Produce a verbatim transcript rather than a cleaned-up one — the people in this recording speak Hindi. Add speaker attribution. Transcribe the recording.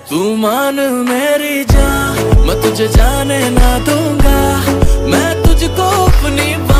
Speaker 1: तू मान मेरी जान, मैं तुझे जाने ना दूंगा, मैं तुझको अपनी